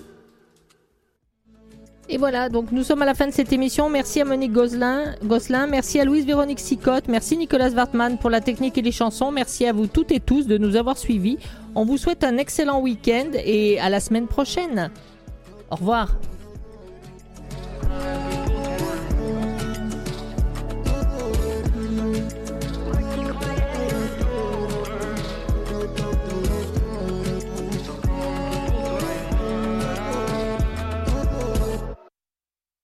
Et voilà, donc nous sommes à la fin de cette émission. Merci à Monique Gosselin, Gosselin, merci à Louise Véronique Sicotte, merci Nicolas Wartmann pour la technique et les chansons. Merci à vous toutes et tous de nous avoir suivis. On vous souhaite un excellent week-end et à la semaine prochaine. Au revoir.